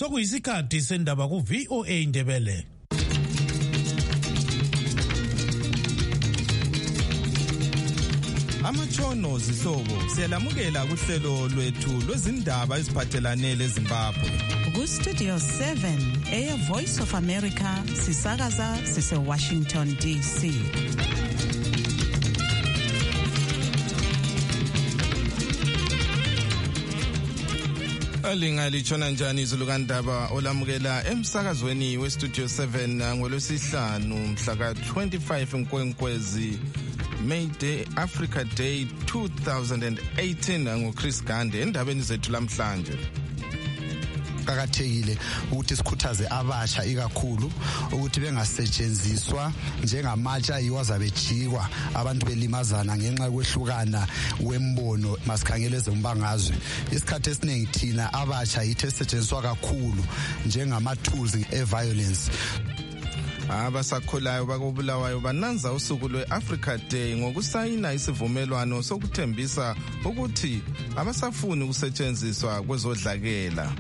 sokuyisikhathi sendaba ku-VOA Indebele. Amatshono zihlobo siyalamukela kuhlelo lwethu lwezindaba eziphathelane leZimbabwe. Ku-Studio 7 Voice of America sisakaza sise-Washington DC. Alinga lichona njani izulukandaba olamukela emsakazweni we-Studio 7 ngolwesihlanu mhla ka-25 Nkwenkwezi May Day Africa Day 2018 ngoChris Gande endabeni zethu lamhlanje. Kuqakathekile ukuthi sikhuthaze abasha ikakhulu ukuthi bengasetshenziswa njengamatsha ayiwazabejikwa abantu belimazana ngenxa yokwehlukana wembono masikhangele ezombangazwe. Isikhathi esiningi thina abasha yithi esetshenziswa kakhulu njengama-tools e-violence. Abasakhulayo bakobulawayo bananza usuku lwe-Africa Day ngokusayina isivumelwano sokuthembisa ukuthi abasafuni ukusetshenziswa kwezodlakela.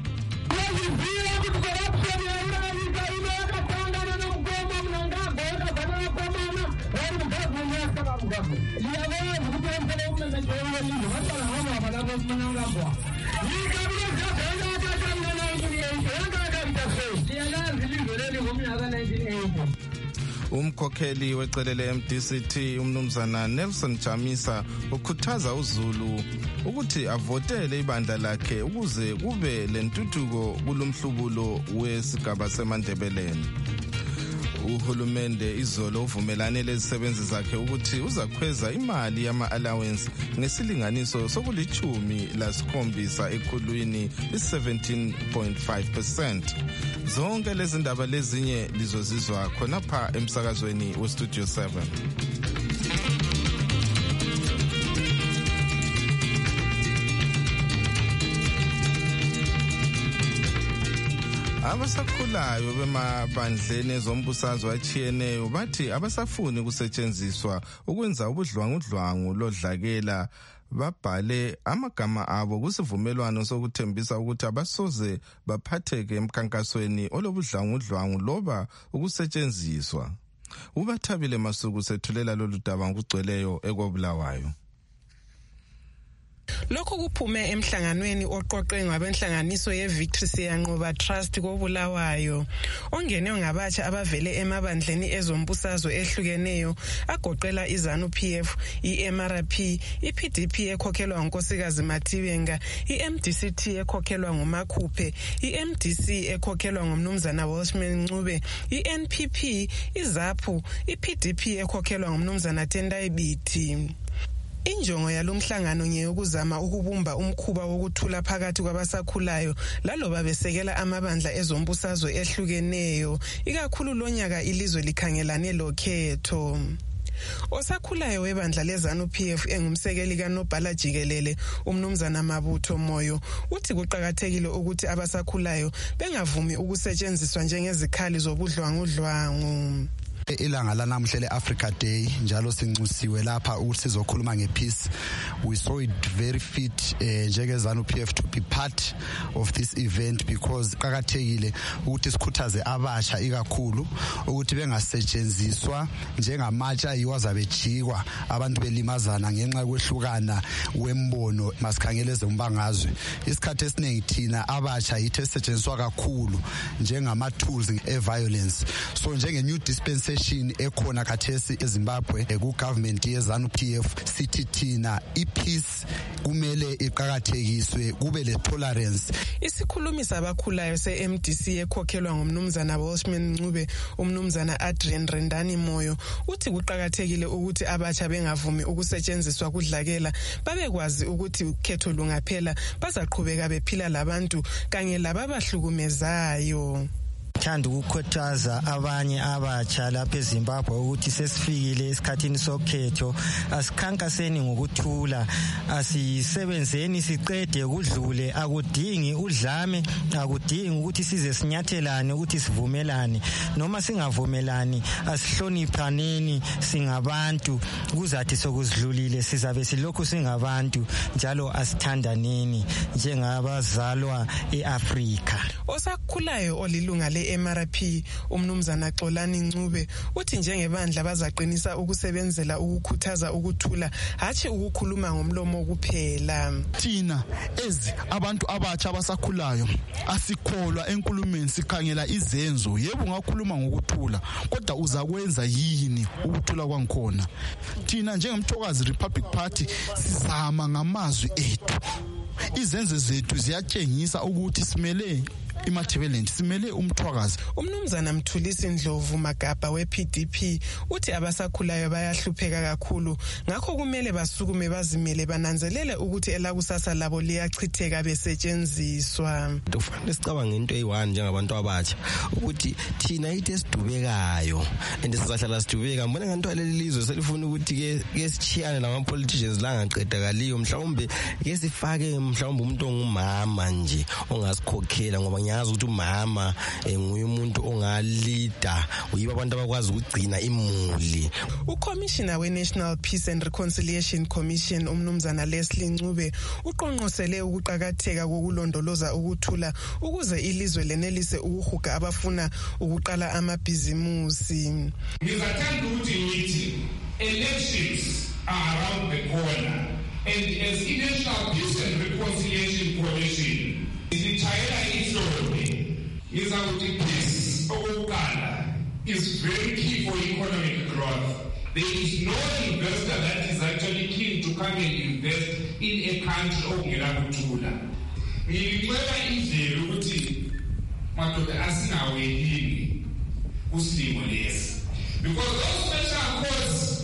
Umkhokheli wecele le-MDCT umnumzana Nelson Chamisa ukhuthaza uZulu ukuthi avotele ibandla lakhe ukuze kube lentuthuko kulomhlubulo wesigaba seMandebeleni. Uhulumende izolo uvumelane lezisebenzi zakhe ukuthi uzakhweza imali yama-allowance ngesilinganiso sokulishumi-7 ekhulwini i-17.5%. Zonke lezi ndaba lezinye lizozizwa khonapha emsakazweni we-Studio 7. Abasakhulayo bemabandleni ezombusazwe achiyeneyo bathi abasafuni kusetshenziswa ukwenza ubudlwangudlwangu lodlakela. Babhale amagama abo kusivumelwano sokuthembisa ukuthi abasoze baphatheke emkhankasweni olobudlwangudlwangu loba ukusetshenziswa. Ubathabile Masuku sethulela lolu daba ngokugcweleyo ekobulawayo. Lokho kuphume emhlanganweni oqoqwe ngabenhlanganiso ye-Victory Siyanqoba Trust kobulawayo ongenwe ngabatsha abavele emabandleni ezombusazwe ehlukeneyo agoqela iZANU-PF, i-MRP, i-PDP ekhokhelwa ngunkosikazi Matibenga, i-MDCT ekhokhelwa nguMakhuphe, i-MDC ekhokhelwa ngumnumzana Welshman Ncube, i-NPP, iZAPU, i-PDP ekhokhelwa ngumnumzana Tendai Biti. Injongo yalomhlangano ngeyokuzama ukubumba umkhuba wokuthula phakathi kwabasakhulayo laloba besekela amabandla ezombusazwe ehlukeneyo ikakhulu lonyaka ilizwe likhangelane lokhetho. Osakhulayo webandla leZANU-PF engumsekeli kaNobhala Jikelele umnumzana Mabutho Moyo uthi kuqakathekile ukuthi abasakhulayo bengavumi ukusetshenziswa njengezikhali zobudlwangudlwangu. Ilanga lanamuhla le-Africa Day njalo sinxusiwe lapha ukuthi sizokhuluma ngepeace. We saw it very fit njenge-ZANU-PF to be part of this event because qakathekile ukuthi sikhuthaze abasha ikakhulu ukuthi bengasetshenziswa njengamatsha ayiwazabejikwa abantu belimazana ngenxa yokwehlukana wembono masikhangele ezombangazwe. Isikhathi esiningi thina abasha yithi esetshenziswa kakhulu njengama-tools e-violence. So njenge-new dispensation ekhona khathesi eZimbabwe ku-government ye-ZANU-PF sithi thina ipeace kumele iqakathekiswe kube le-tolerance. Isikhulumi sabakhulayo se-MDC ekhokhelwa ngumnumzana Welshman Ncube umnumzana Adrian Rendani Moyo uthi kuqakathekile ukuthi abatsha bengavumi ukusetshenziswa kudlakela babekwazi ukuthi ukhetho lungaphela bazaqhubeka bephila labantu kanye lababahlukumezayo. Thanda ukukhuthaza abanye abatsha lapha eZimbabwe ukuthi sesifikile esikhathini sokhetho, asikhankaseni ngokuthula, asisebenzeni siqede kudlule, akudingi udlame, akudingi ukuthi size sinyathelane ukuthi sivumelane, noma singavumelani asihloniphaneni singabantu, kuzathi sokuzidlulile sizabe silokhu singabantu njalo asithandaneni njengabazalwa eAfrika. Osakhulayo olilunga le-MRP umnumzana Xolani Ncube uthi njengebandla bazaqinisa ukusebenzela ukukhuthaza ukuthula hathi ukukhuluma ngomlomo kuphela. Thina abantu abatsha abasakhulayo asikholwa enkulumeni, sikhangela izenzo. Yebo ngakhuluma ngokuthula, kodwa uzakwenza yini ukuthula kwangikhona? Thina njengemthokazi Republic Party sizama ngamazwi ethu. Izenzo zethu ziyatshengisa ukuthi simele imathebelenti, simele umthwakazi. Umnumzana Mthulisi Ndlovu Magaba we-PDP uthi abasakhulayo bayahlupheka kakhulu, ngakho kumele basukume bazimele bananzelele ukuthi elakusasa labo liyachitheka besetshenziswa. Kufanele sicabange into eyi-1 njengabantu abatsha ukuthi thina ithi esidubekayo and sizahlala sidubeka. Mbona nganthiwa leli lizwe selifuna ukuthi ke sichiyane nama-politicians la ngaqedakaliyo, mhlawumbe ke sifake mhlawumbe umuntu ongumama nje ongasikhokhela, ngoba ngiyazi ukuthi umama nguye umuntu ongalida, uyiba abantu abakwazi ukugcina imuli. Ucommissioner we-National Peace and Reconciliation Commission umnumzana Leslie Ncube uqonqosele ukuqakatheka kokulondoloza ukuthula ukuze ilizwe lenelise ukuhuga abafuna ukuqala amabhizimusi. Ngizathanda ukuthi ngithi elections are around the corner, and as i-National Peace and Reconciliation Commission isitshayela ihlombe ngizawuthi peace okokuqala is very key for economic growth. There is no investor that is actually keen to come and invest in a country okungela kuthula. Ngicela indlela ukuthi madoda asingawelini kusilimo lesi, because those special courts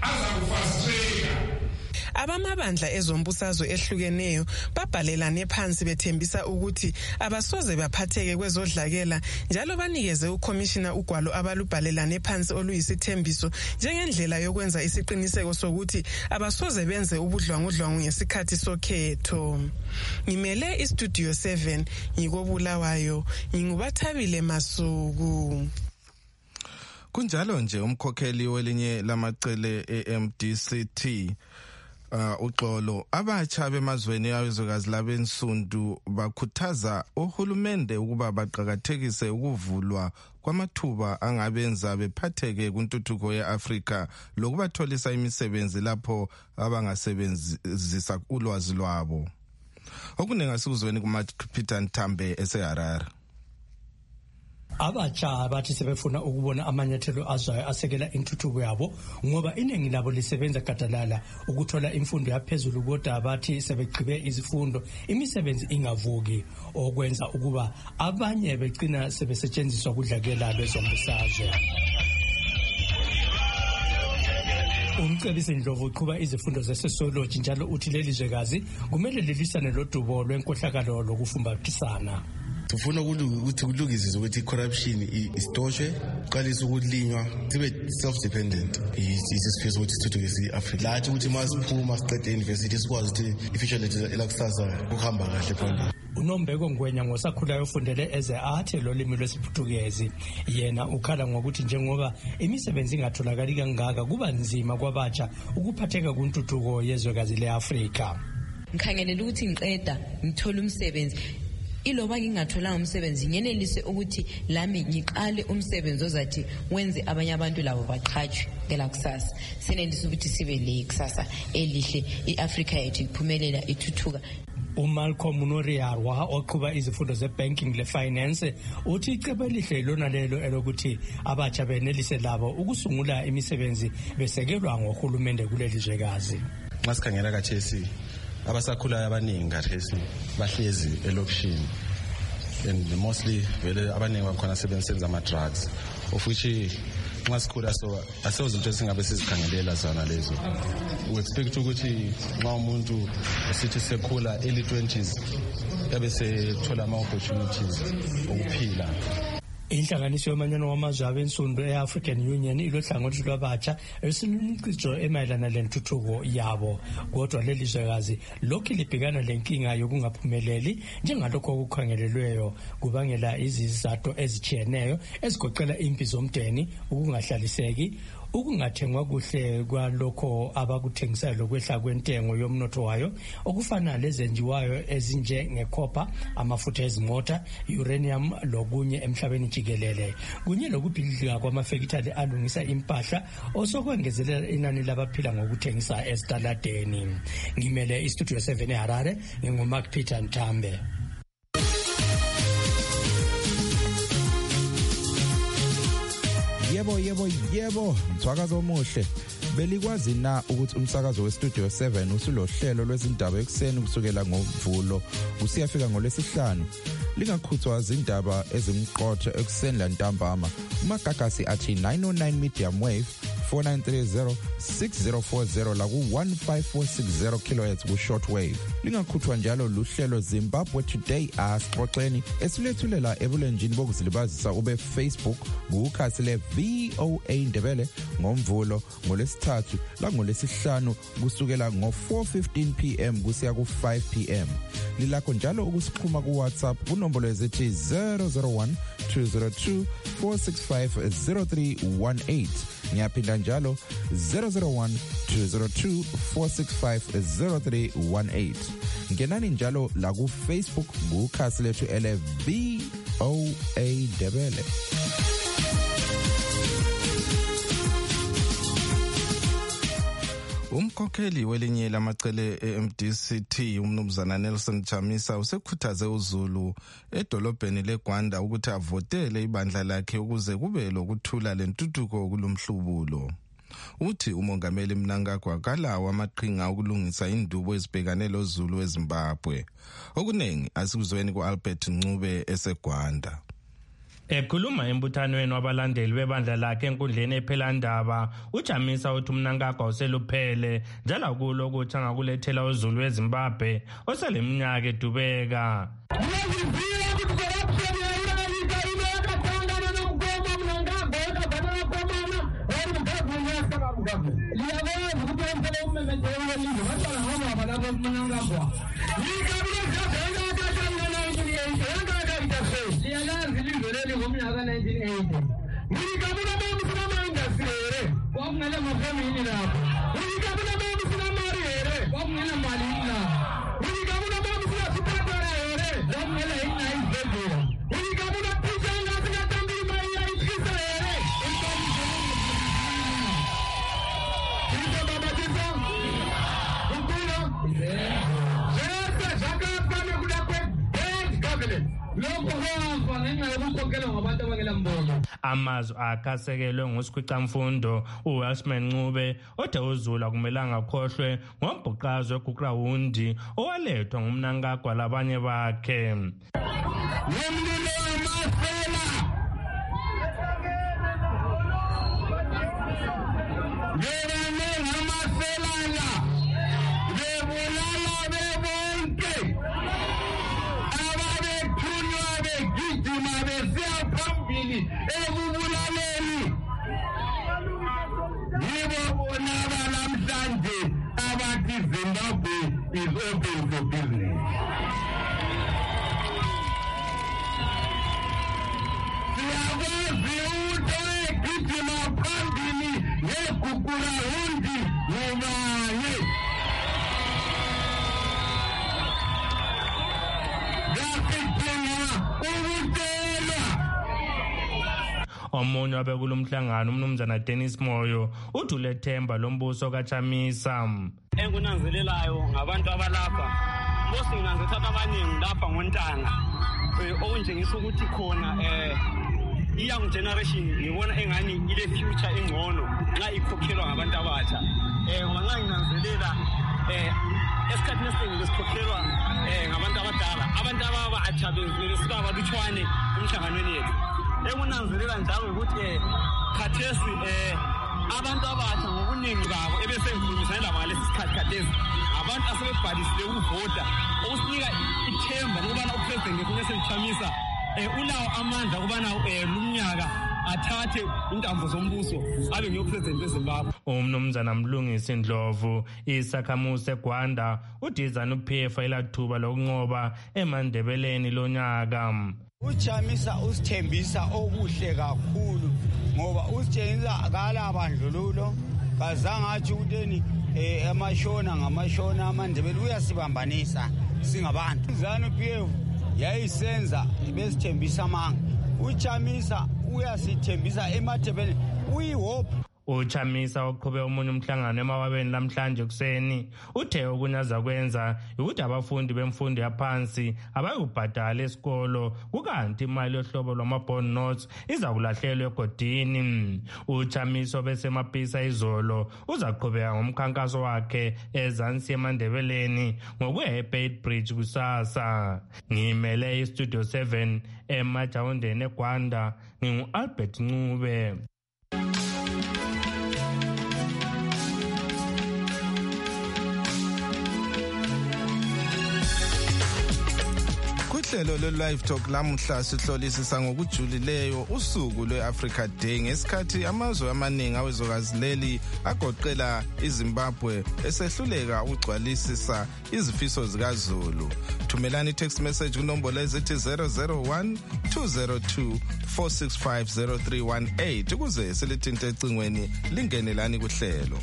azakufrustrate. Abamabandla ezombusazwe ehlukeneyo babhalelane phansi bethembisa ukuthi abasoze baphatheke kwezodlakela, njalo banikeze uCommissioner ugwalo abalubhalelane phansi oluyisithembiso njengendlela yokwenza isiqiniseko sokuthi abasoze benze ubudlwangudlwangu ngesikhathi sokhetho. Ngimele iStudio 7 ngikobulawayo, ngingubathabile Masuku. Kunjalo nje umkhokheli welinye lamacele eMDCT uXolo abatsha bemazweni awezwekazi labensundu bakhuthaza uhulumende ukuba baqhakathekise ukuvulwa kwamathuba angabenza bephatheke kuntuthuko yeAfrika lokubatholisa imisebenzi lapho abangasebenzisa ulwazi lwabo. Okuningi asikuzweni kuMapeter Nthambe eseHarare. Abatsha bathi sebefuna ukubona amanyathelo azayo asekela intuthuko yabo ngoba iningi labo lisebenza gadalala ukuthola imfundo yaphezulu, kodwa bathi sebegqibe izifundo imisebenzi ingavuki, okwenza ukuba abanye begcina sebesetshenziswa kudlakela lwezombusazwe. Umcebisi Ndlovu uqhuba izifundo ze-sociology njalo uthi leli zwekazi kumele lilisane lodubo lwenkohlakalo lokufumbathisana. Sifuna ukuthi kulungisiwe ukuthi corruption isitoshwe, qalisa ukulinywa sibe self-dependent. Isisifiso ukuthi sithuthukise iAfrika. Lathi ukuthi masiphuma siqede university sikwazi ukuthi ifuture lethu elakusasa kuhamba kahle phambili. uNombeko Ngwenya ngosakhulayo ufundele eze-art lolimi lwesiPhuthukezi. Yena ukhala ngokuthi njengoba imisebenzi ingatholakali kangaka kuba nzima kwabatsha ukuphatheka kuntuthuko yezwekazi leAfrika. Ngikhangelela ukuthi ngiqeda ngithola umsebenzi, iloba ngingatholanga umsebenzi ngenelise ukuthi lami ngiqale umsebenzi ozathi wenze abanye abantu labo baqhatshwe ngelakusasa. Senelise ukuthi sibe le kusasa elihle, iAfrika yethu iphumelela ithuthuka. uMalcolm Noriarwa oqhuba izifundo zebanking lefinance uthi icebo elihle lona lelo elokuthi abatsha benelise labo ukusungula imisebenzi besekelwa ngohulumende kuleli zwekazi. Masikhangela kaThesi abasakhulayo abaningi kaThesi bahlezi elokishini, and mostly vele abaningi bakhona sebenza ama-drugs, of which nxa sikhula so asezinto esingabe sizikhangelela zona lezo. We expect ukuthi nxa umuntu esithi sekhula early 20s yabe sethola ama-opportunities okuphila. Inhlanganiso yomanyano wamazwe abensundu e-African Union ilohlangothi lwabatsha esilunicijo emayelana lentuthuko yabo, kodwa leli zwekazi lokhu libhekana lenkinga yokungaphumeleli njengalokho okukhangelelweyo kubangela izizathu ezichiyeneyo ezigoqela impi zomndeni, ukungahlaliseki, ukungathengwa kuhle kwalokho abakuthengisayo lokwehla kwentengo yomnotho wayo okufana lezenjiwayo ezinje ngecopper, amafutha ezimota, uranium lokunye emhlabeni jikelele kunye lokubhidlika kwamafekithali alungisa impahla osokwengezelela inani labaphila ngokuthengisa esitaladeni. Ngimele istudio 7 eHarare nginguMark Peter Ntambe. Yebo, mthwakazo omuhle. Belikwazi na ukuthi umsakazo weStudio 7 usulohlelo lwezindaba ekseni kusukela ngoMvulo usiyafika ngoLwesihlanu. Lingakhuthwa izindaba ezimqotho ekseni lantambama. Umagagasi athi 909 medium wave 4930 6040 la ku 15460 kHz ku shortwave. Lingakhuthwa njalo luhlelo Zimbabwe Today asixoxeni esilethulela ebulenjini bokuzilibazisa ube Facebook kukhasi le VOA Ndebele ngoMvulo ngoLesithathu la ngoLesihlanu kusukela ngo4:15 PM kusiya ku5 PM. Lilakho njalo ukusixhuma ku WhatsApp kunombolo ezithi 001 202 465 0318. Ngiyaphinda njalo 001 202 465 0318. Ngenani njalo la ku Facebook kukhasi lethu ele VOA Ndebele. Umkhokheli welinye lamacele eMDCT umnumzana Nelson Chamisa usekhuthaze uZulu edolobheni leGwanda ukuthi avotele ibandla lakhe ukuze kube lokuthula lentuthuko kulomhlubulo. Uthi umongameli Mnangagwa kalawo amaqhinga okulungisa indubo ezibhekane loZulu eZimbabwe. Okunengi asikuzweni kuAlbert Ncube eseGwanda. Ekhuluma embuthanweni wabalandeli bebandla lakhe enkundleni ephelandaba, uJamisa uthi uMnangagwa useluphele njalo kulo ukuthi angakulethela uZulu eZimbabwe oseleminyaka edubeka. Amazwi akasekelwe ngusikhwicamfundo uWelshman Ncube othe uZulu akumelanga akhohlwe ngombhuqazwe kuGrawundi owalethwa nguMnangagwa labanye bakhe. Zimbabwe is open for business. Omunye wabekulomhlangano umnumzana Dennis Moyo uthi ulethemba lombuso kaChamisa. Engunanzelelayo ngabantu abalapha mose nginanzethatha abaningi lapha ngontanga okunjengisa ukuthi khona young generation ngibona engani ile future engcono nxa ikhokhelwa ngabantu abatsha ngoba nxa nginanzelela esikhathini esiningi besikhokhelwa ngabantu abadala abantu ababatsha besikaba lutshwane emhlanganweni yethu. Engunanzelela njalo ukuthi khathesi abantu abatsha ngobuningi babo ebesengikhulumisana labo ngalesi sikhathi khathesi abantu asebebhalisile ukuvota okusinika ithemba lokubana upresident uNelson Chamisa ulawo amandla ukubana lumnyaka athathe intambo zombuso abe ngiyopresident weZimbabwe. Umnumzana Mlungisi Ndlovu isakhamuzi eGwanda udizana uPF elathuba lokunqoba eMandebeleni lonyaka. Uchamisa usithembisa okuhle kakhulu ngoba usitshengisa akalabandlululo kazange athi uteni amashona ngamashona amandebele uyasibambanisa singabantu. ZANU-PF yayisenza besithembisa amanga. Uchamisa uyasithembisa emadebele uyihope. UChamisa oqhube omunye umhlangano emawabeni namhlanje kuseni uthe okunye azakwenza ukuthi abafundi bemfundo yaphansi abayubhadala esikolo kukanti imali yohlobo lwama-bond notes izakulahlelwa egodini. UChamisa obesemapisa izolo uzaqhubeka ngomkhankaso wakhe ezansi eMandebeleni ngokuya eBeit Bridge kusasa. Ngimele iStudio 7 eMajawundeni eGwanda, ngingu-Albert Ncube. Uhlelo lwe-Live Talk lamuhla sihlolisisa ngokujulileyo usuku lwe-Africa Day ngesikhathi amazwe amaningi awezokazi leli agoqela iZimbabwe esehluleka ukugcwalisisa izifiso zikaZulu. Thumelani i-text message kunombolo ezithi 001 202 465 0318 ukuze silithinte ecingweni lingenelani kuhlelo.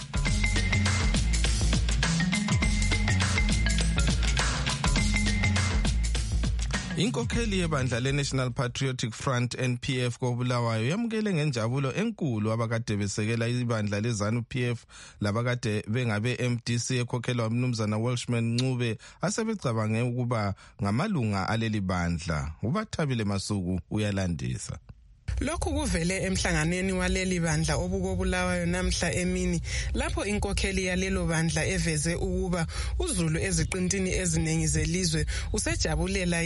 Inkokheli yebandla le-National Patriotic Front NPF koBulawayo yamukele ngenjabulo enkulu abakade besekela ibandla le-ZANU-PF labakade bengabe-MDC ekhokhelwa umnumzana Welshman Ncube asebecabange ukuba ngamalunga aleli bandla. uBathabile Masuku uyalandisa. Lokhu kuvele emhlanganweni waleli bandla obukoBulawayo namhla emini lapho inkokheli yalelo bandla eveze ukuba uZulu eziqintini eziningi zelizwe usejabulela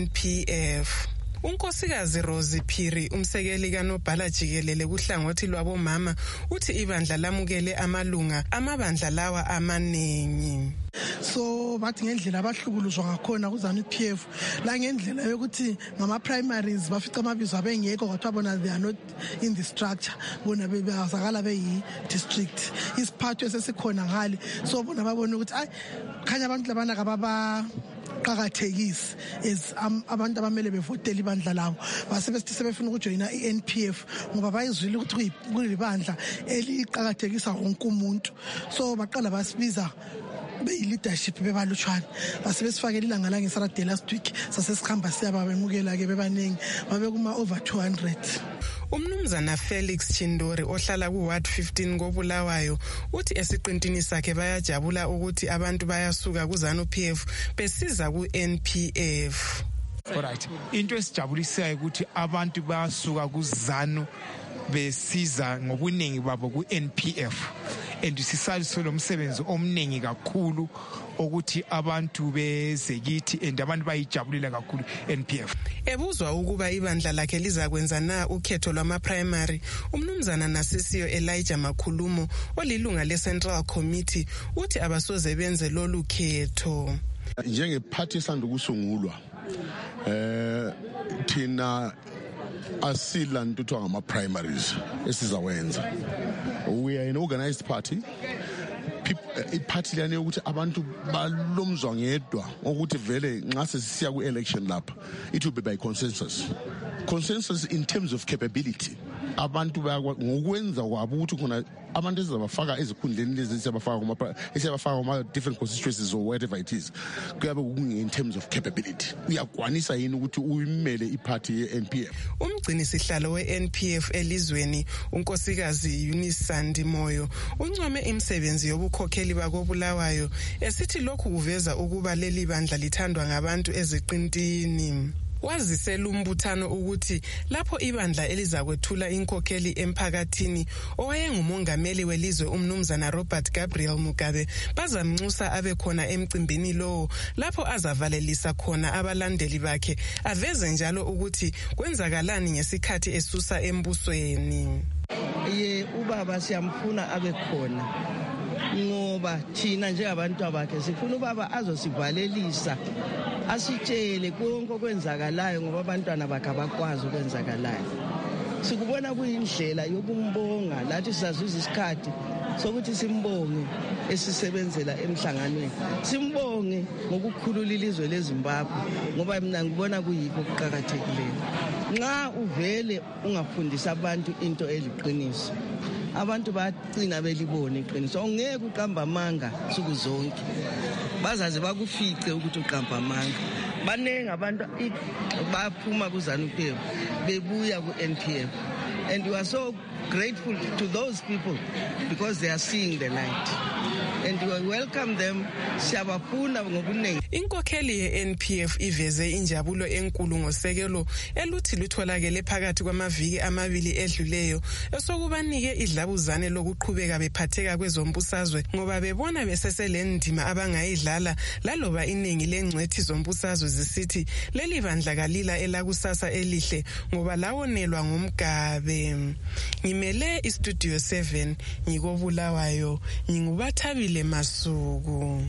iNPF. Unkosikazi Rosie Phiri umsekeli kaNobhala Jikelele kuhlangothi lwabomama uthi ibandla lamukele amalunga amabandla lawa amaningi. So bathi ngendlela abahlukuluzwa ngakhona kuZANU-PF la ngendlela yokuthi ngama primaries bafica amabizo abengekho kodwa bona they are not in the structure bona bebazakala beyi district isiphatho esesikhona ngale so bona babona ukuthi ay khanya abantu labana kababa qakathekisi is abantu abamele bevotela ibandla labo basebesithi sebefuna ukujoyina iNPF ngoba bayizwile ukuthi kuyibandla eliqakathekisa wonke umuntu so baqala basibiza beyi-leadership bebalutshwane basebesifakela ilanga langeSaturday last week sasesikhamba siyaba bemukela ke bebaningi babe kuma over 200. Umnumzana Felix Chindori ohlala ku-Ward 15 koBulawayo uthi esiqintini sakhe bayajabula ukuthi abantu bayasuka kuZANU-PF besiza ku-NPF. Alright, into esijabulisayo ukuthi abantu bayasuka kuZANU besiza ngobuningi babo ku-NPF and sisaliso lomsebenzi omningi kakhulu ukuthi abantu bezekithi and abantu bayijabulela kakhulu NPF. Ebuzwa ukuba ibandla lakhe lizakwenza na ukhetho lwama-primary, umnumzana Nasisiyo Elijah Makhulumo olilunga le-Central Committee uthi abasoze benze lolu khetho. Njengephathi esanda ukusungulwa thina asila nto kuthiwa ngama-primaries esizawenza. We are an organized party. Iphathi liyane ukuthi abantu balomzwa ngedwa ukuthi vele nxa sesiya ku-election lapha it will be by consensus in terms of capability. Abantu ngokwenza kwabo ukuthi khona abantu ezabafaka ezikhundleni lezi esiyabafaka kuma different constituencies or whatever it is kuyabe in terms of capability. Uyakwanisa yini ukuthi uyimele iphathi ye-NPF? Umgcini sihlalo we-NPF elizweni unkosikazi Eunice Sandi Moyo uncome imisebenzi yobukhokheli bakoBulawayo esithi lokhu kuveza ukuba leli bandla lithandwa ngabantu eziqintini. Wazisela umbuthano ukuthi lapho ibandla elizakwethula inkokheli emphakathini owayengumongameli welizwe umnumzana Robert Gabriel Mugabe bazamnxusa abe khona emcimbini lowo lapho azavalelisa khona abalandeli bakhe aveze njalo ukuthi kwenzakalani ngesikhathi esusa embusweni. Ubaba siyamfuna abe khona ngoba thina njengabantu abakhe sifuna ubaba azosivalelisa asitshele konke okwenzakalayo ngoba abantwana bakhe abakwazi okwenzakalayo. Sikubona kuyindlela yokumbonga lathi sizazuza isikhathi sokuthi simbonge esisebenzela emhlanganweni, simbonge ngokukhulula ilizwe leZimbabwe, ngoba mina ngibona kuyikho okuqhakathekileyo. Nxa uvele ungafundisa abantu into eliqiniso, abantu bagcina belibona iqiniso. Ongeke uqamba amanga suku zonke, bazaze bakufice ukuthi uqamba amanga. Banenge abantu baphuma kuZANU-PF bebuya ku-NPF, and we are so grateful to those people because they are seeing the light, and we welcome them. Siyabafuna ngobunengi. Inkokheli ye-NPF iveze injabulo enkulu ngosekelo eluthi lutholakele phakathi kwamaviki amabili edluleyo esokubanike idlabuzane lokuqhubeka bephatheka kwezombusazwe, ngoba bebona beseselendima abangayidlala laloba iningi lengcwethi zombusazwe zisithi leli bandla kalila elakusasa elihle ngoba lawonelwa ngomgabe. Ngimele iStudio 7 ngikobulawayo, ngingubathabile Masuku.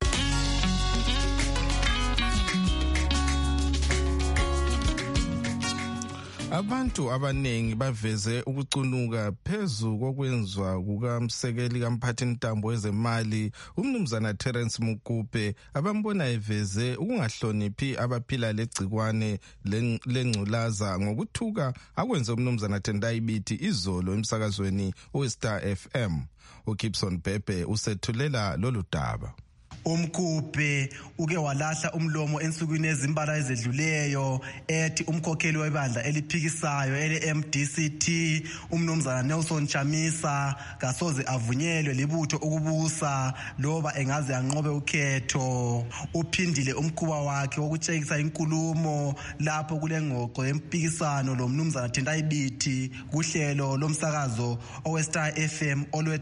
Abantu abanengi baveze ukucunuka phezu kokwenzwa kukamsekeli kamphathintambo wezemali umnumzana Terence Mukupe, abambona eveze ukungahloniphi abaphila legcikwane lengculaza ngokuthuka akwenze umnumzana Tendai Biti izolo emsakazweni weStar FM. uGibson Bhebhe usethulela lolu daba. Umkhuphe uke walahla umlomo ensukwini ezimbala ezedluleyo ethi umkhokheli webandla eliphikisayo ele-MDCT umnumzana Nelson Chamisa kasoze avunyelwe libutho ukubusa loba engaze anqobe ukhetho. Uphindile umkhuba wakhe wokutshekisa inkulumo lapho kule ngxoxo yempikisano lo mnumzana Tendai Biti kuhlelo lomsakazo oweStar FM olwe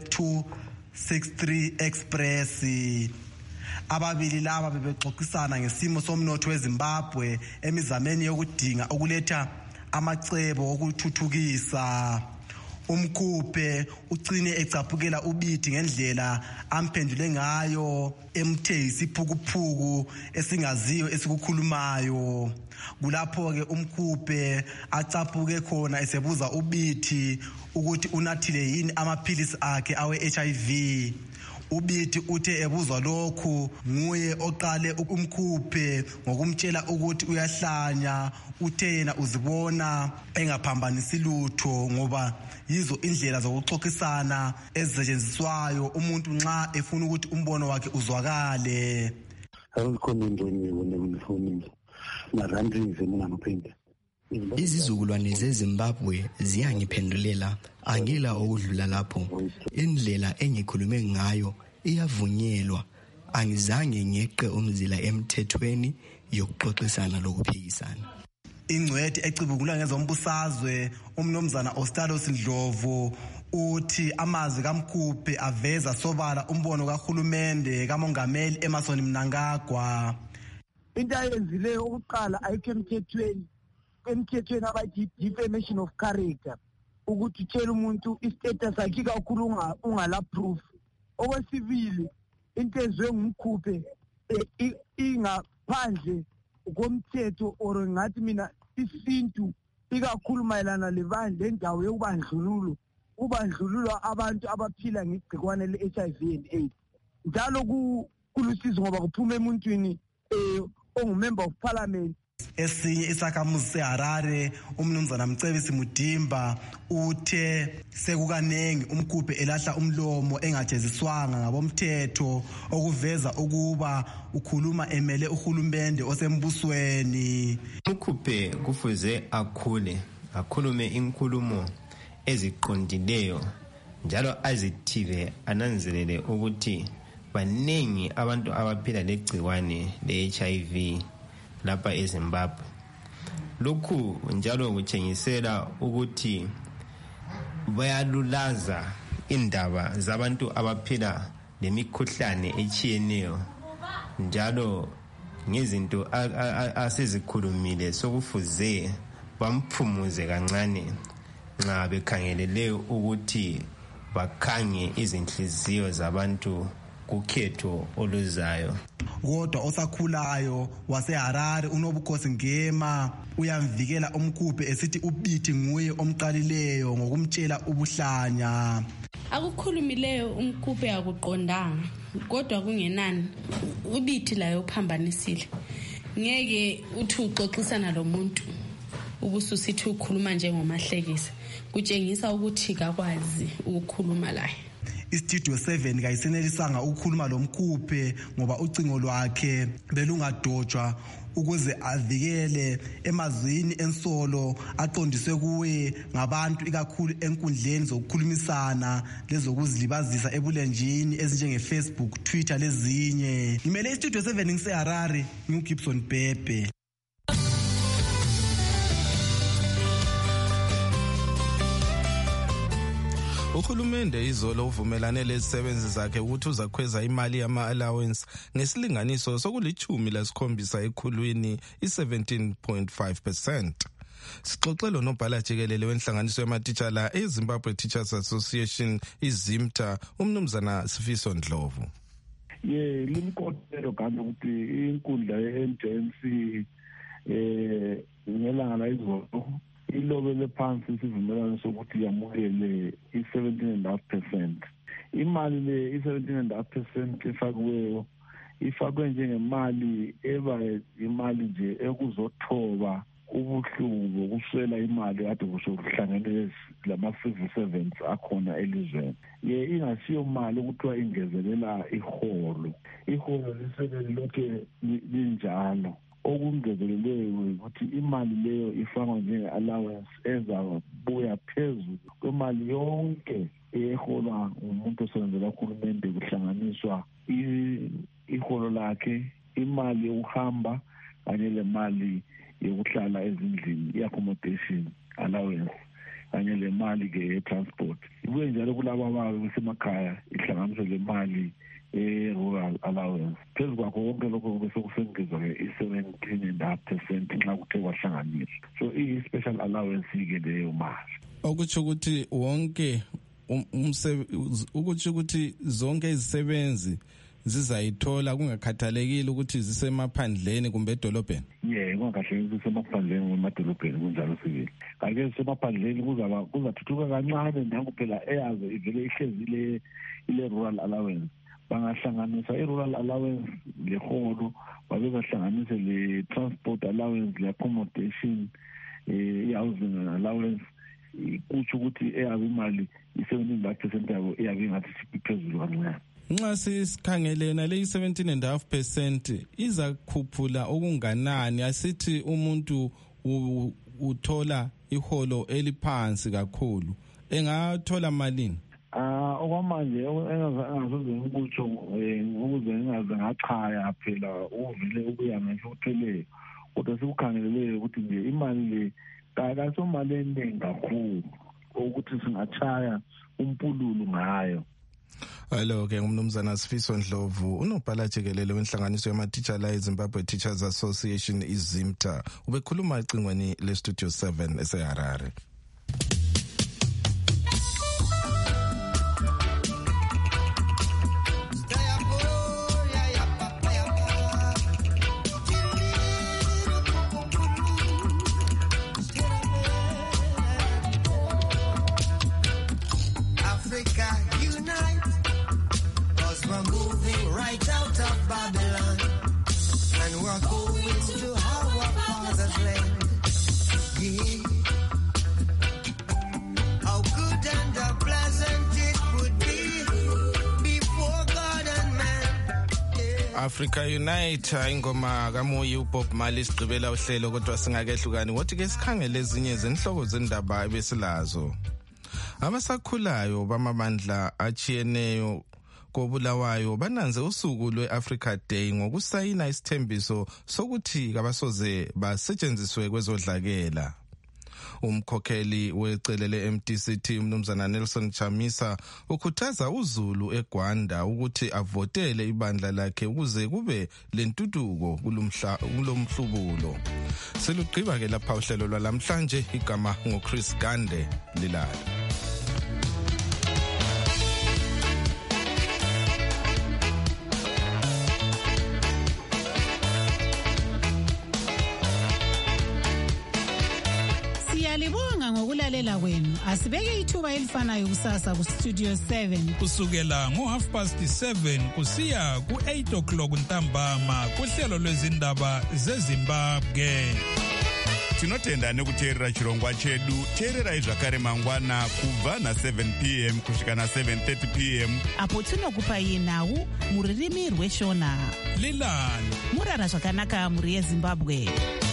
263 Express. Ababili laba bebexoxisana ngesimo somnotho weZimbabwe emizameni yokudinga ukuletha amacebo okuthuthukisa. Umkhuphe ugcine ecaphukela uBiti ngendlela amphendule ngayo emthe isiphukuphuku esingaziyo esikukhulumayo. Kulapho ke umkhuphe acaphuke khona esebuza uBiti ukuthi unathile yini amaphilisi akhe awe HIV. uBiti uthe ebuzwa lokhu nguye oqale umkhuphe ngokumtshela ukuthi uyahlanya, uthe yena uzibona engaphambanisi lutho ngoba yizo indlela zokuxoxisana ezisetshenziswayo umuntu nxa efuna ukuthi umbono wakhe uzwakale. Awukhona into engiyibona narandrize mina ngaphinda. Izizukulwane zeZimbabwe ziyangiphendulela, angila okudlula lapho. Indlela engikhulume ngayo iyavunyelwa, angizange ngeqe umzila emthethweni yokuxoxisana lokuphikisana. Ingcwethi ecibukula ngezombusazwe umnumzana Ostalos Ndlovu uthi amazwi kaMkhuphe aveza sobala umbono kahulumende kamongameli Emmerson Mnangagwa. Into ayenzileyo ukuqala ayikho emthethweni abathi defamation of character, ukuthi utshela umuntu istatus akhe kakhulu ungala proof. Okwesibili into ezwe ngumkhuphe ingaphandle komthetho or ngathi mina isintu ikakhulu mayelana lebandla endawo yokubandlululo kubandlululwa abantu abaphila ngegcikwane le-HIV and AIDS. Njalo kulusizo ngoba kuphuma emuntwini ongumember of parliament. Esinye isakhamuzi seHarare umnumzana Mcebisi Mudimba uthe sekukanengi umkhuphe elahla umlomo engajeziswanga ngabomthetho okuveza ukuba ukhuluma emele uhulumende osembusweni. Umkhuphe kufuze akhulume inkulumo eziqondileyo njalo azithibe ananzelele ukuthi banengi abantu abaphila legcikwane le-HIV lapha eZimbabwe. Lokhu njalo kutshengisela ukuthi bayalulaza indaba zabantu abaphila lemikhuhlane etshiyeneyo njalo ngezinto asezikhulumile sokufuze bamphumuze kancane nxa bekhangelele ukuthi bakhange izinhliziyo zabantu kukhetho oluzayo. Kodwa osakhulayo waseHarare uNobukhosi Ngema uyamvikela umkhuphe esithi uBiti nguye omqalileyo ngokumtshela ubuhlanya. akukhulumileyo umkhuphe akuqondanga kodwa kungenani ubithi layo uphambanisile ngeke uthi uxoxisana lo muntu ubususithi ukhuluma njengomahlekisa kutshengisa ukuthi kakwazi ukukhuluma laye. iStudio 7 kayisenelisanga ukukhuluma lomkhuphe ngoba ucingo lwakhe belungadotshwa ukuze avikele emazwini ensolo aqondiswe kuwe ngabantu ikakhulu enkundleni zokukhulumisana lezokuzilibazisa ebulenjini ezinjenge Facebook, Twitter lezinye. Ngimele iStudio 7 ngiseHarare, ngiuGibson Bhebhe. Uhulumende izolo uvumelane lezisebenzi zakhe ukuthi uzakhweza imali yama-allowance ngesilinganiso sokulithumi ekhulwini i-17.5%. Sixoxelo nobhala jikelele wenhlanganiso yamatitshala eZimbabwe Teachers Association iZimta umnumzana Sifiso Ndlovu. Limkotelo kanti ukuthi inkundla ye-NJNC ngelanga la izolo ilobele phansi isivumelwano sokuthi yamukele i-17.5%. Imali le i-17.5% efakiweyo ifakwe njengemali eba imali nje ekuzothoba ubuhlungu bokuswela imali kade kuhlangene lama-civil servants akhona elizweni. Ingasiyo mali ukuthiwa ingezelela iholo lisekele lokhe linjalo. Okungezelelweyo ukuthi imali leyo ifakwa njenge-allowance ezabuya phezulu kwemali yonke eholwa ngumuntu osebenzela uhulumende kuhlanganiswa iholo lakhe, imali yokuhamba kanye le mali yokuhlala ezindlini, i-accommodation allowance kanye le mali-ke ye-transport. Ibuye njalo kulabo abasemakhaya ihlanganiswe le mali rural allowance. Phezu kwakho konke lokho bese kusengezwa-ke i-17.5% nxa kuthe kwahlanganiswa. So iyi-special allowance-ke leyo mali. Okutsho ukuthi wonke ukuthi zonke izisebenzi zizayithola kungakhathalekile ukuthi zisemaphandleni kumbe edolobheni. Kungakhathalekile ukuthi zisemaphandleni kumbe emadolobheni kunjalo sibili. Kanti zisemaphandleni kuzathuthuka kancane nangu phela eyaze ivele ihlezi ile rural allowance. Bangahlanganisa i-rural allowance leholo babezahlanganise le-transport allowance, le-accommodation, i-housing allowance, kutsho ukuthi eyabe imali i-17.5% yabo eyabe ingathi iphezulu kancane. Nxa sisikhangelena le 17.5% izakhuphula okunganani asithi umuntu uthola iholo eliphansi kakhulu engathola malini? Okwamanje engasoze ngikutsho ukuze ngingaze ngachaya phela uvile ukuya ngisho utheleyo kodwa sikukhangeleleyo ukuthi nje imali le kasomali eningi kakhulu ukuthi singachaya umpululo ngayo. Alo-ke umnumzana Sifiso Ndlovu unobhala jikelele wenhlanganiso yamatitshala eZimbabwe Teachers Association iZimta ubekhuluma ecingweni leStudio 7 eseHarare. Africa Unite ingoma kaMoyi uBob Marley sigqibela uhlelo kodwa singakehlukani wothi ke sikhangele ezinye zenhloko zendaba ebesilazo. Abasakhulayo bamabandla achiyeneyo kobulawayo bananze usuku lwe-Africa Day ngokusayina isithembiso sokuthi kabasoze basetshenziswe kwezodlakela. Umkhokheli wecele le-MDCT umnumzana Nelson Chamisa ukhuthaza uZulu eGwanda ukuthi avotele ibandla lakhe ukuze kube lentuduko kulomhlubulo. Selugqiba ke lapha uhlelo lwalamhlanje igama ngoChris Gande Lilala. Siyalibonga ngokulalela kwenu. Asibeke ithuba elifanayo kusasa ku Studio 7 kusukela ngo7:30 kusiya ku8:00 ntambama kuhlelo lwezindaba zeZimbabwe. Tinotenda nekuteerera chirongwa chedu. Teererai zvakare mangwana kubva na7 p.m. kusvika na7:30 p.m. apo tinokupai nhau muririmi rweshona. Lilani murara zvakanaka muri yeZimbabwe.